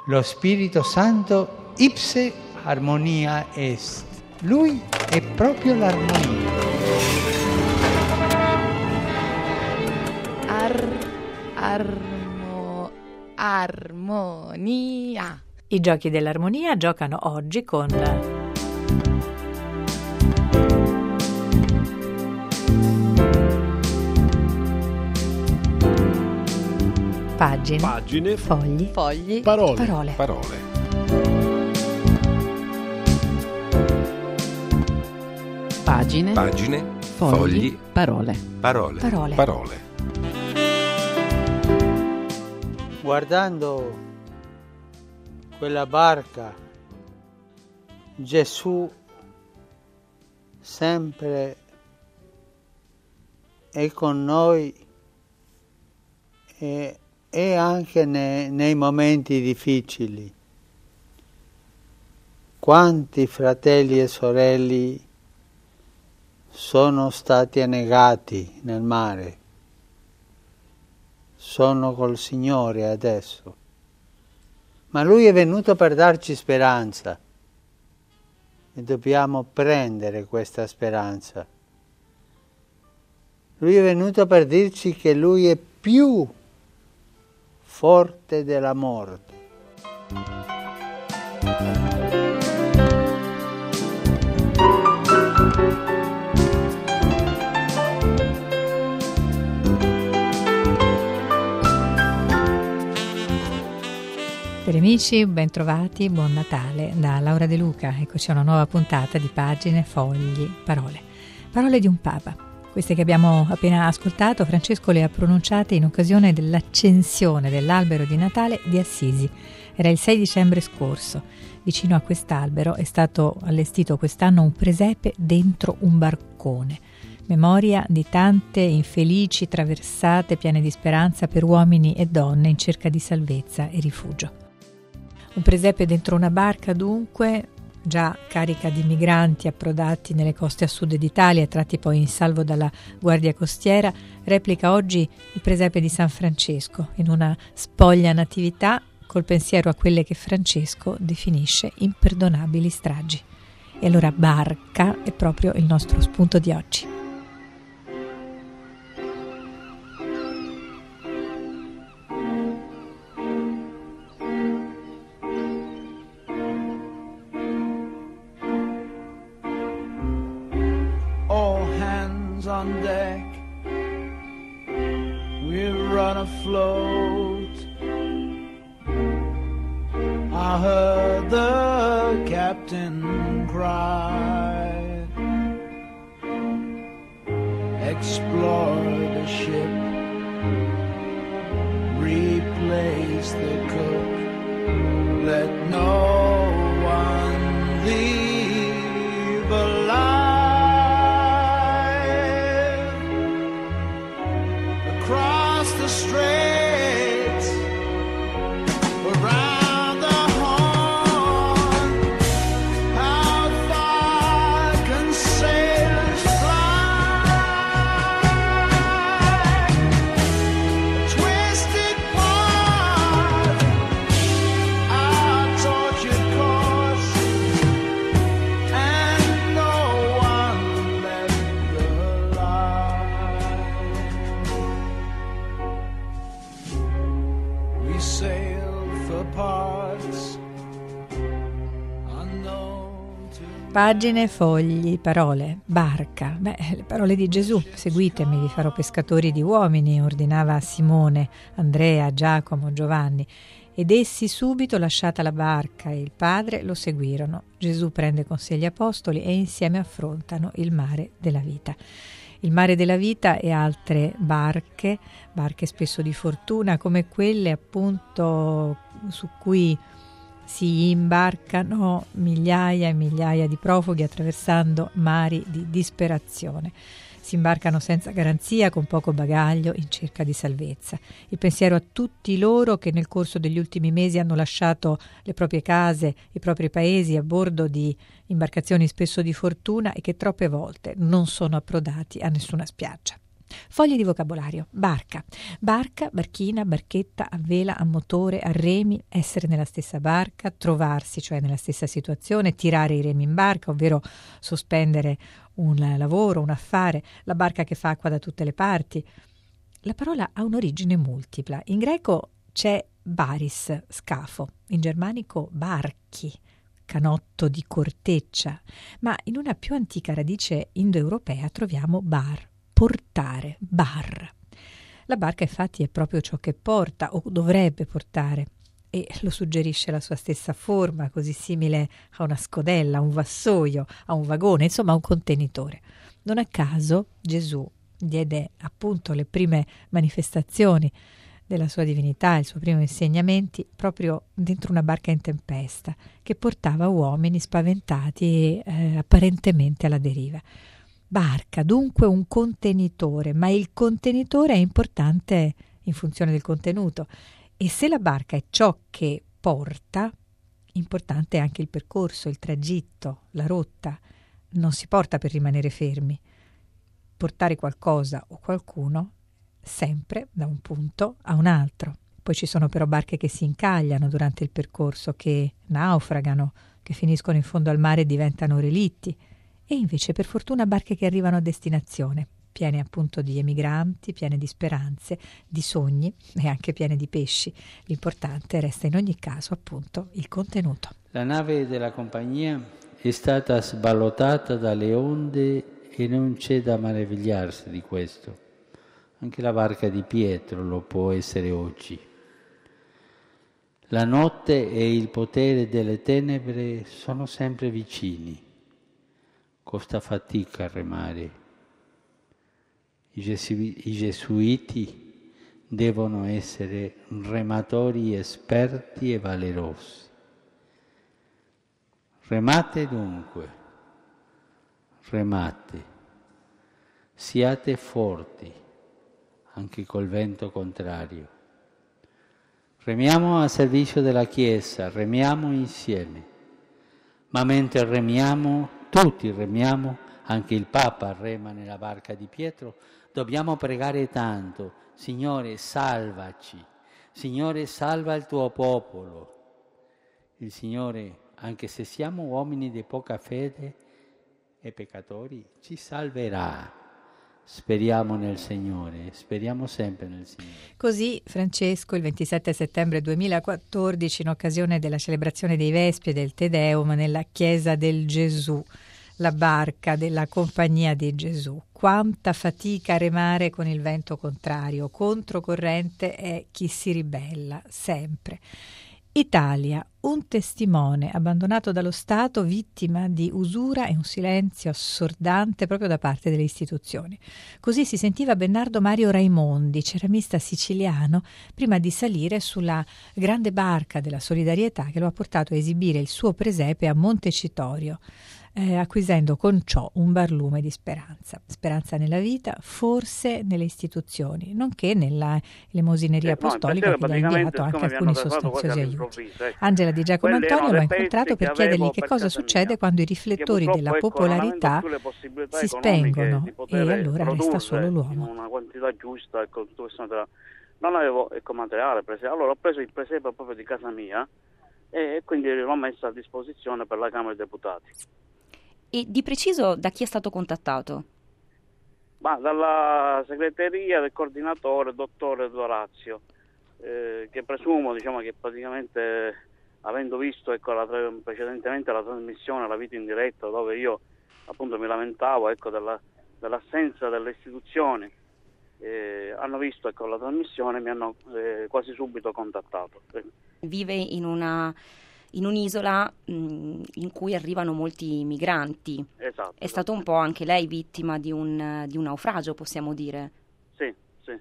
Lo Spirito Santo ipse armonia est. Lui è proprio l'armonia. Armonia. I giochi dell'armonia giocano oggi con pagine, fogli, parole. Pagine, fogli, parole. Guardando quella barca, Gesù sempre è con noi e anche nei momenti difficili. Quanti fratelli e sorelle sono stati annegati nel mare, sono col Signore adesso, ma Lui è venuto per darci speranza e dobbiamo prendere questa speranza. Lui è venuto per dirci che Lui è più forte della morte. Cari amici, ben trovati, buon Natale da Laura De Luca. Eccoci a una nuova puntata di Pagine, fogli, parole. Parole di un Papa. Queste che abbiamo appena ascoltato, Francesco le ha pronunciate in occasione dell'accensione dell'albero di Natale di Assisi. Era il 6 dicembre scorso. Vicino a quest'albero è stato allestito quest'anno un presepe dentro un barcone. Memoria di tante infelici traversate piene di speranza per uomini e donne in cerca di salvezza e rifugio. Un presepe dentro una barca, dunque, già carica di migranti approdati nelle coste a sud d'Italia e tratti poi in salvo dalla Guardia Costiera, replica oggi il presepe di San Francesco in una spoglia natività col pensiero a quelle che Francesco definisce imperdonabili stragi. E allora barca è proprio il nostro spunto di oggi. On deck, we run afloat. I heard the captain cry, explore the ship, replace the cook, let no one leave alive. Across the straits, around the horn, how far can sailors fly? Twisted part, our tortured course, and no one left alive. We sail for parts unknown to... Pagine, fogli, parole, barca. Le parole di Gesù. Seguitemi, vi farò pescatori di uomini, ordinava a Simone, Andrea, Giacomo, Giovanni. Ed essi subito, lasciata la barca e il Padre, lo seguirono. Gesù prende con sé gli apostoli e insieme affrontano il mare della vita. Il mare della vita e altre barche spesso di fortuna, come quelle appunto su cui si imbarcano migliaia e migliaia di profughi attraversando mari di disperazione. Si imbarcano senza garanzia, con poco bagaglio, in cerca di salvezza. Il pensiero a tutti loro che nel corso degli ultimi mesi hanno lasciato le proprie case, i propri paesi a bordo di imbarcazioni spesso di fortuna e che troppe volte non sono approdati a nessuna spiaggia. Fogli di vocabolario: barca, barca, barchina, barchetta, a vela, a motore, a remi, essere nella stessa barca, trovarsi, cioè nella stessa situazione, tirare i remi in barca, ovvero sospendere un lavoro, un affare, la barca che fa acqua da tutte le parti. La parola ha un'origine multipla. In greco c'è baris, scafo, in germanico barchi, canotto di corteccia, ma in una più antica radice indoeuropea troviamo bar, portare, bar. La barca infatti è proprio ciò che porta o dovrebbe portare, e lo suggerisce la sua stessa forma, così simile a una scodella, a un vassoio, a un vagone, insomma a un contenitore. Non a caso Gesù diede appunto le prime manifestazioni della sua divinità, i suoi primi insegnamenti, proprio dentro una barca in tempesta, che portava uomini spaventati e apparentemente alla deriva. Barca, dunque un contenitore, ma il contenitore è importante in funzione del contenuto, e se la barca è ciò che porta, importante è anche il percorso, il tragitto, la rotta. Non si porta per rimanere fermi. Portare qualcosa o qualcuno sempre da un punto a un altro. Poi ci sono però barche che si incagliano durante il percorso, che naufragano, che finiscono in fondo al mare e diventano relitti, e invece per fortuna barche che arrivano a destinazione, piene appunto di emigranti, piene di speranze, di sogni e anche piene di pesci. L'importante resta in ogni caso appunto il contenuto. La nave della compagnia è stata sballottata dalle onde e non c'è da meravigliarsi di questo. Anche la barca di Pietro lo può essere oggi. La notte e il potere delle tenebre sono sempre vicini. Costa fatica a remare. I gesuiti devono essere rematori esperti e valerosi. Remate dunque, remate, siate forti, anche col vento contrario. Remiamo a servizio della Chiesa, remiamo insieme, ma mentre remiamo, tutti remiamo, anche il Papa rema nella barca di Pietro, dobbiamo pregare tanto: Signore, salvaci, Signore, salva il tuo popolo. Il Signore, anche se siamo uomini di poca fede e peccatori, ci salverà. Speriamo nel Signore, speriamo sempre nel Signore. Così Francesco il 27 settembre 2014, in occasione della celebrazione dei Vespi e del Te Deum nella Chiesa del Gesù, la barca della Compagnia di Gesù. Quanta fatica a remare con il vento contrario, controcorrente è chi si ribella, sempre. Italia, un testimone abbandonato dallo Stato, vittima di usura e un silenzio assordante proprio da parte delle istituzioni. Così si sentiva Bernardo Mario Raimondi, ceramista siciliano, prima di salire sulla grande barca della solidarietà che lo ha portato a esibire il suo presepe a Montecitorio, acquisendo con ciò un barlume di speranza. Speranza nella vita, forse nelle istituzioni, nonché nella elemosineria apostolica che gli ha inviato anche alcuni sostanziosi aiuti. Angela Di Giacomo Antonio lo ha incontrato per chiedergli che cosa succede quando i riflettori della popolarità si spengono e allora resta solo l'uomo. Una quantità giusta, non avevo materiale, allora ho preso il presepe proprio di casa mia e quindi l'ho messo a disposizione per la Camera dei Deputati. E di preciso da chi è stato contattato? Ma dalla segreteria del coordinatore, dottore Dorazio, che presumo, che praticamente, avendo visto precedentemente la trasmissione, la vita in diretta, dove io appunto mi lamentavo dell'assenza delle istituzioni, hanno visto la trasmissione e mi hanno quasi subito contattato. Vive in un'isola in cui arrivano molti migranti. Esatto. È stato un po' anche lei vittima di un naufragio, possiamo dire. Sì.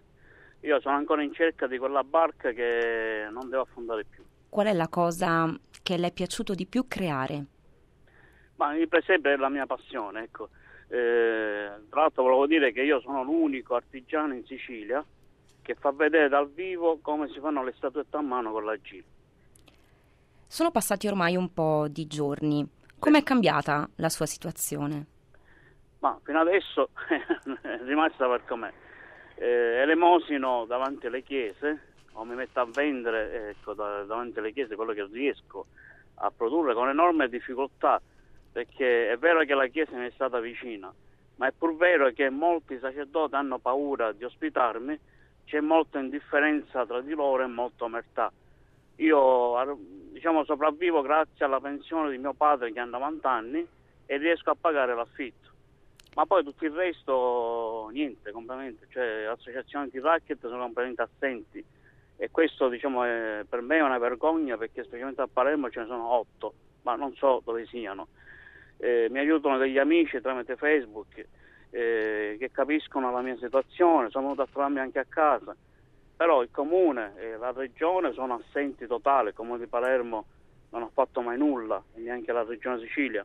Io sono ancora in cerca di quella barca che non deve affondare più. Qual è la cosa che le è piaciuto di più creare? Ma il presepe è la mia passione, ecco. Tra l'altro volevo dire che io sono l'unico artigiano in Sicilia che fa vedere dal vivo come si fanno le statuette a mano con la G. Sono passati ormai un po' di giorni. Com'è cambiata la sua situazione? Ma fino adesso è rimasta per com'è. elemosino davanti alle chiese, o mi metto a vendere, ecco, davanti alle chiese quello che riesco a produrre con enorme difficoltà, perché è vero che la chiesa mi è stata vicina, ma è pur vero che molti sacerdoti hanno paura di ospitarmi, c'è molta indifferenza tra di loro e molta omertà. Io, diciamo, sopravvivo grazie alla pensione di mio padre che ha 90 anni e riesco a pagare l'affitto. Ma poi tutto il resto, niente, completamente. Cioè, associazioni anti-racket sono completamente assenti. E questo, diciamo, per me è una vergogna, perché specialmente a Palermo ce ne sono 8, ma non so dove siano. Mi aiutano degli amici tramite Facebook che capiscono la mia situazione, sono venuto a trovarmi anche a casa. Però il comune e la regione sono assenti totali. Il comune di Palermo non ha fatto mai nulla, e neanche la regione Sicilia.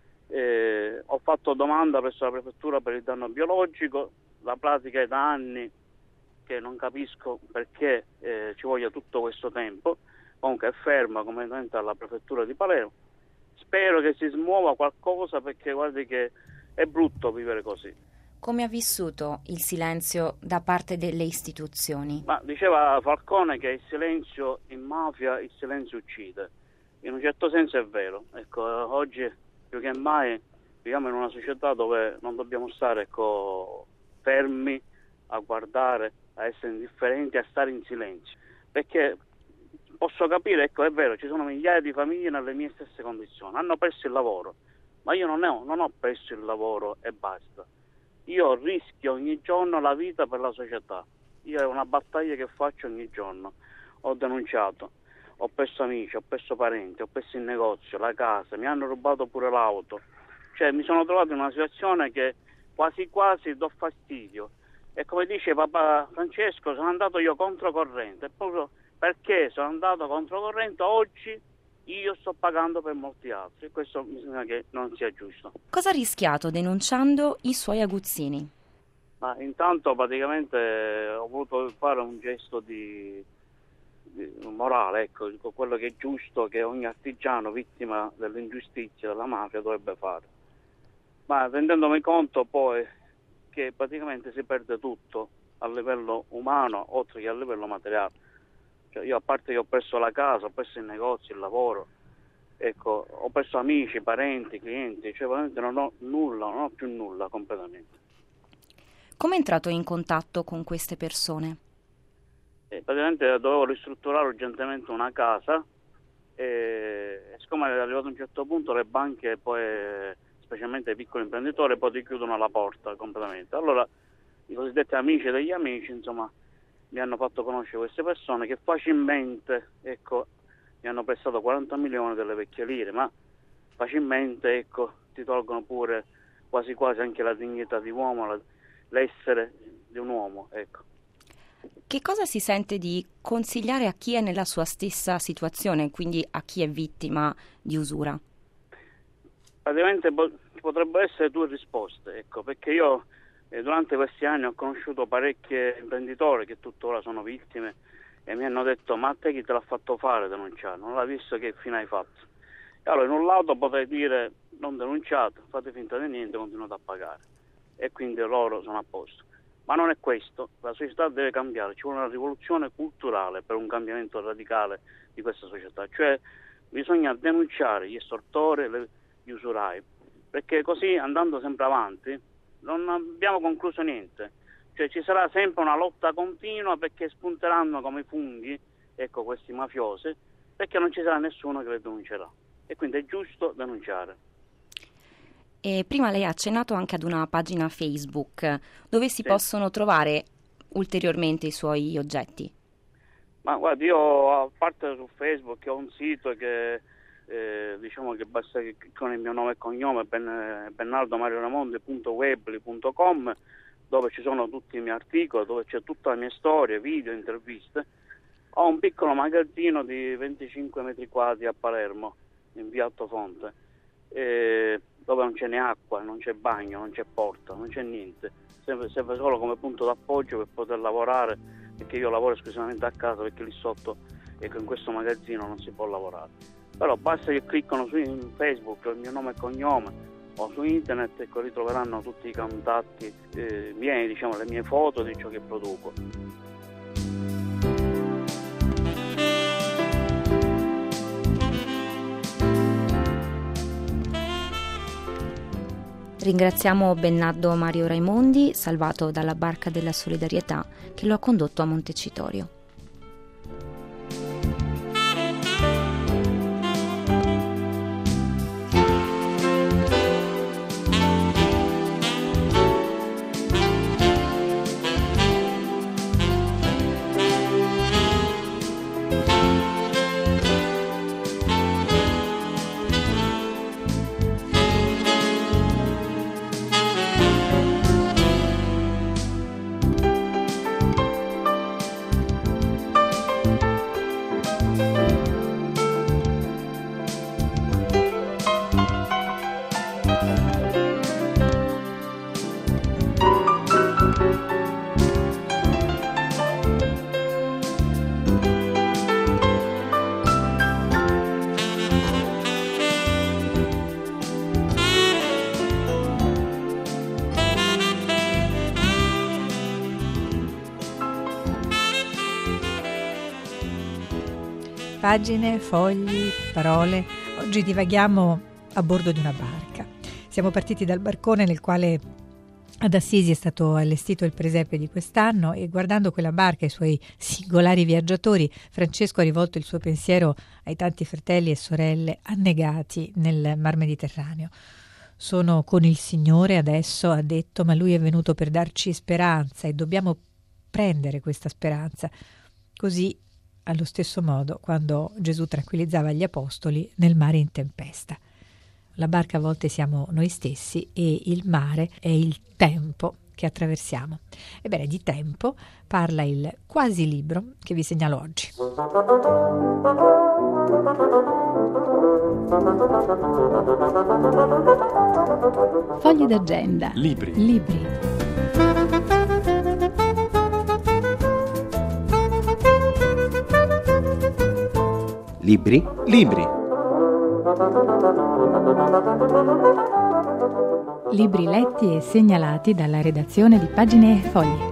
Ho fatto domanda presso la prefettura per il danno biologico, la pratica è da anni che non capisco perché ci voglia tutto questo tempo, comunque è ferma completamente alla prefettura di Palermo. Spero che si smuova qualcosa, perché guardi che è brutto vivere così. Come ha vissuto il silenzio da parte delle istituzioni? Ma diceva Falcone che il silenzio in mafia, il silenzio uccide. In un certo senso è vero. Ecco, oggi più che mai viviamo in una società dove non dobbiamo stare, ecco, fermi a guardare, a essere indifferenti, a stare in silenzio. Perché posso capire, ecco, è vero, ci sono migliaia di famiglie nelle mie stesse condizioni, hanno perso il lavoro, ma io non ho perso il lavoro e basta. Io rischio ogni giorno la vita per la società. Io è una battaglia che faccio ogni giorno. Ho denunciato, ho perso amici, ho perso parenti, ho perso il negozio, la casa, mi hanno rubato pure l'auto. Cioè mi sono trovato in una situazione che quasi quasi do fastidio. E come dice Papa Francesco, sono andato io controcorrente. E proprio perché sono andato controcorrente oggi io sto pagando per molti altri, e questo mi sembra che non sia giusto. Cosa ha rischiato denunciando i suoi aguzzini? Ma intanto praticamente ho voluto fare un gesto di morale, ecco, quello che è giusto, che ogni artigiano vittima dell'ingiustizia, della mafia dovrebbe fare. Ma rendendomi conto poi che praticamente si perde tutto a livello umano oltre che a livello materiale. Cioè, io, a parte che ho perso la casa, ho perso il negozio, il lavoro, ecco, ho perso amici, parenti, clienti, cioè veramente non ho nulla, non ho più nulla completamente. Come è entrato in contatto con queste persone? Praticamente dovevo ristrutturare urgentemente una casa e siccome è arrivato a un certo punto le banche, poi specialmente i piccoli imprenditori, poi ti chiudono la porta completamente. Allora i cosiddetti amici degli amici, insomma, mi hanno fatto conoscere queste persone che facilmente, ecco, mi hanno prestato 40 milioni delle vecchie lire, ma facilmente, ecco, ti tolgono pure quasi quasi anche la dignità di uomo, l'essere di un uomo, ecco. Che cosa si sente di consigliare a chi è nella sua stessa situazione, quindi a chi è vittima di usura? Praticamente potrebbero essere due risposte, ecco, perché io durante questi anni ho conosciuto parecchi imprenditori che tuttora sono vittime e mi hanno detto: ma a te chi te l'ha fatto fare denunciare? Non l'ha visto, che fine hai fatto? E allora in un lato potrei dire: non denunciate, fate finta di niente, continuate a pagare, e quindi loro sono a posto. Ma non è questo, la società deve cambiare, ci vuole una rivoluzione culturale per un cambiamento radicale di questa società, cioè bisogna denunciare gli estortori, gli usurai, perché così, andando sempre avanti, non abbiamo concluso niente. Cioè ci sarà sempre una lotta continua, perché spunteranno come funghi, ecco, questi mafiosi, perché non ci sarà nessuno che le denuncerà, e quindi è giusto denunciare. E prima lei ha accennato anche ad una pagina Facebook dove si possono trovare ulteriormente i suoi oggetti. Ma guardi, io, a parte su Facebook, ho un sito che diciamo che basta che con il mio nome e cognome, bernardomarioramondi.weebly.com, dove ci sono tutti i miei articoli, dove c'è tutta la mia storia, video, interviste. Ho un piccolo magazzino di 25 metri quadri a Palermo, in via Altofonte, dove non c'è né acqua, non c'è bagno, non c'è porta, non c'è niente. Serve solo come punto d'appoggio per poter lavorare, perché io lavoro esclusivamente a casa, perché lì sotto, ecco, in questo magazzino non si può lavorare. Però basta che cliccano su Facebook il mio nome e cognome, o su internet, ecco, ritroveranno tutti i contatti miei, diciamo, le mie foto di ciò che produco. Ringraziamo Bernardo Mario Raimondi, salvato dalla barca della solidarietà, che lo ha condotto a Montecitorio. Pagine, fogli, parole. Oggi divaghiamo a bordo di una barca. Siamo partiti dal barcone nel quale ad Assisi è stato allestito il presepe di quest'anno, e guardando quella barca e i suoi singolari viaggiatori, Francesco ha rivolto il suo pensiero ai tanti fratelli e sorelle annegati nel Mar Mediterraneo. Sono con il Signore adesso, ha detto, ma Lui è venuto per darci speranza e dobbiamo prendere questa speranza. Così, allo stesso modo, quando Gesù tranquillizzava gli apostoli nel mare in tempesta. La barca a volte siamo noi stessi e il mare è il tempo che attraversiamo. Ebbene, di tempo parla il quasi libro che vi segnalo oggi. Fogli d'agenda. Libri. Libri letti e segnalati dalla redazione di Pagine e Fogli.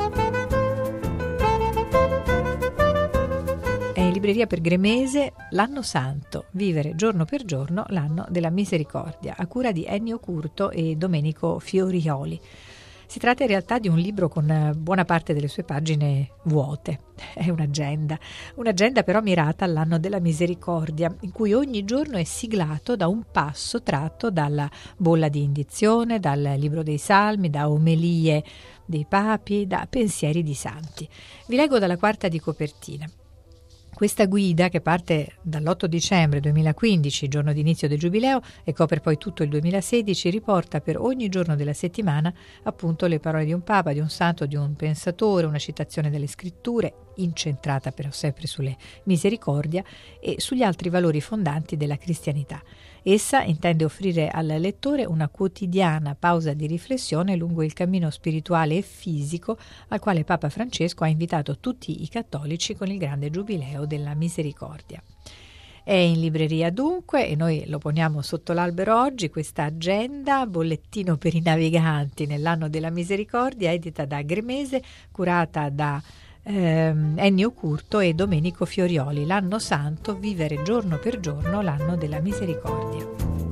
È in libreria per Gremese L'Anno Santo, vivere giorno per giorno l'anno della misericordia, a cura di Ennio Curto e Domenico Fiorioli. Si tratta in realtà di un libro con buona parte delle sue pagine vuote. È un'agenda però mirata all'anno della misericordia, in cui ogni giorno è siglato da un passo tratto dalla bolla di indizione, dal libro dei Salmi, da omelie dei papi, da pensieri di santi. Vi leggo dalla quarta di copertina. Questa guida, che parte dall'8 dicembre 2015, giorno di inizio del Giubileo, e copre poi tutto il 2016, riporta per ogni giorno della settimana appunto le parole di un papa, di un santo, di un pensatore, una citazione delle scritture, incentrata però sempre sulle misericordia e sugli altri valori fondanti della cristianità. Essa intende offrire al lettore una quotidiana pausa di riflessione lungo il cammino spirituale e fisico al quale Papa Francesco ha invitato tutti i cattolici con il grande Giubileo della Misericordia. È in libreria dunque, e noi lo poniamo sotto l'albero oggi, questa agenda, bollettino per i naviganti nell'anno della misericordia, edita da Gremese, curata da Ennio Curto e Domenico Fiorioli. L'Anno Santo, vivere giorno per giorno l'anno della misericordia.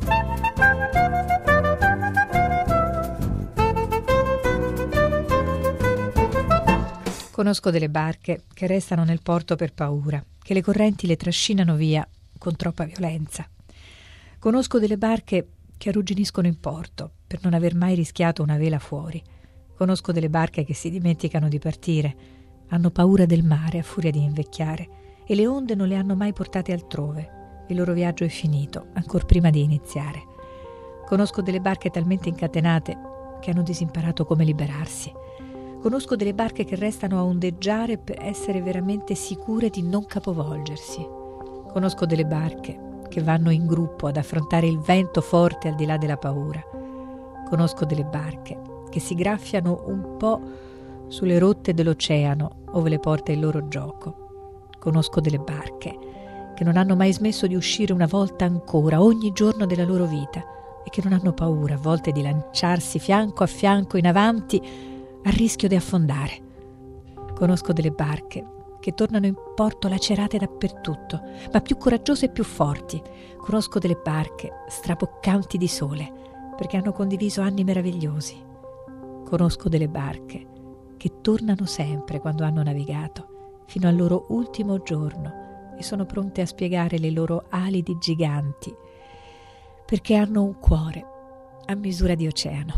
Conosco delle barche che restano nel porto per paura, che le correnti le trascinano via con troppa violenza. Conosco delle barche che arrugginiscono in porto per non aver mai rischiato una vela fuori. Conosco delle barche che si dimenticano di partire, hanno paura del mare a furia di invecchiare e le onde non le hanno mai portate altrove. Il loro viaggio è finito, ancor prima di iniziare. Conosco delle barche talmente incatenate che hanno disimparato come liberarsi. Conosco delle barche che restano a ondeggiare per essere veramente sicure di non capovolgersi. Conosco delle barche che vanno in gruppo ad affrontare il vento forte al di là della paura. Conosco delle barche che si graffiano un po' sulle rotte dell'oceano ove le porta il loro gioco. Conosco delle barche che non hanno mai smesso di uscire una volta ancora ogni giorno della loro vita e che non hanno paura a volte di lanciarsi fianco a fianco in avanti a rischio di affondare. Conosco delle barche che tornano in porto lacerate dappertutto, ma più coraggiose e più forti. Conosco delle barche straboccanti di sole, perché hanno condiviso anni meravigliosi. Conosco delle barche che tornano sempre quando hanno navigato, fino al loro ultimo giorno, e sono pronte a spiegare le loro ali di giganti, perché hanno un cuore a misura di oceano.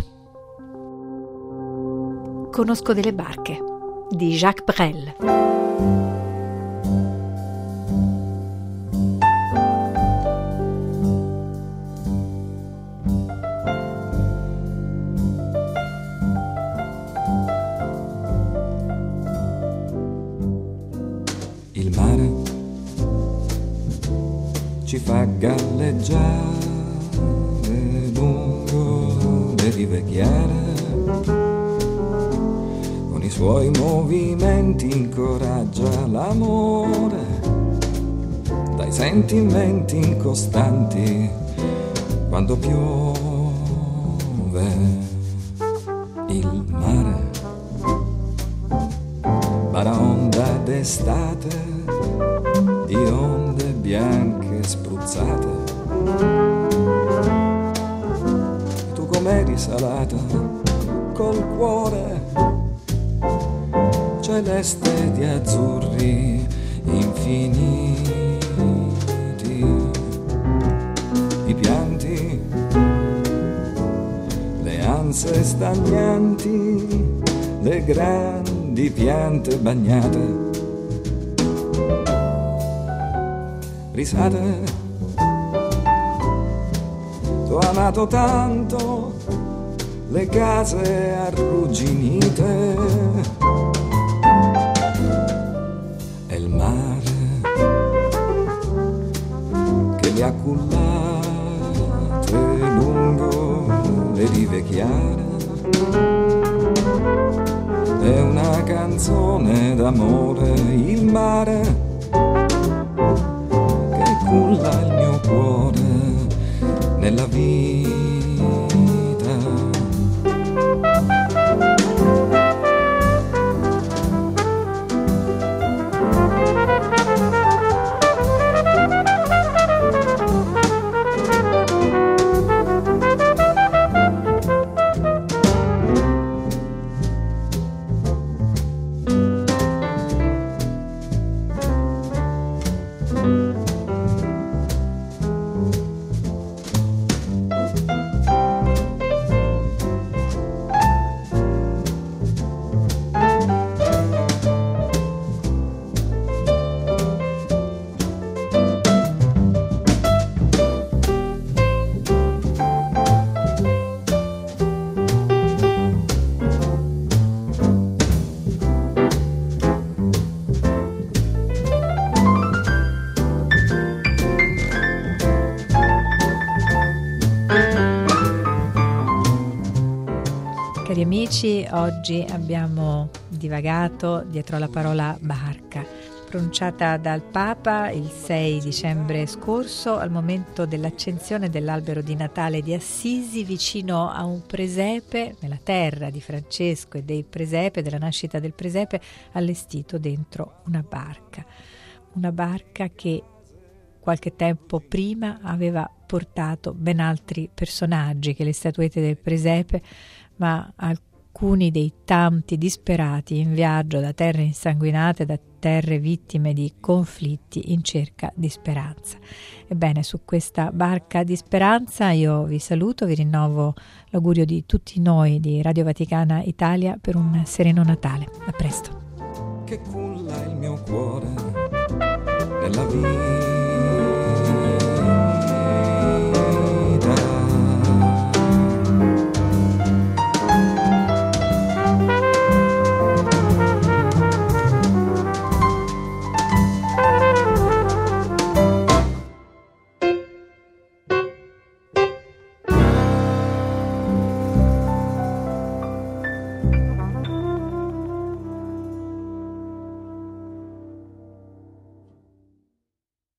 Conosco delle barche di Jacques Brel. Il mare ci fa galleggiare lungo le rive chiare, con i suoi movimenti incoraggia l'amore, dai sentimenti incostanti quando piove. Il mare baraonda d'estate di onde bianche spruzzate, e tu com'eri salata col cuore celeste di azzurri infiniti, i pianti, le ansie stagnanti, le grandi piante bagnate, risate. T'ho amato tanto, le case arrugginite, e il mare che le ha cullate lungo le rive chiare. È una canzone d'amore, il mare che culla il mio cuore nella vita. Cari amici, oggi abbiamo divagato dietro alla parola barca, pronunciata dal Papa il 6 dicembre scorso al momento dell'accensione dell'albero di Natale di Assisi vicino a un presepe, nella terra di Francesco e dei presepe, della nascita del presepe, allestito dentro una barca che qualche tempo prima aveva portato ben altri personaggi che le statuette del presepe, ma alcuni dei tanti disperati in viaggio da terre insanguinate, da terre vittime di conflitti in cerca di speranza. Ebbene, su questa barca di speranza io vi saluto, vi rinnovo l'augurio di tutti noi di Radio Vaticana Italia per un sereno Natale. A presto. Che culla il mio cuore nella vita.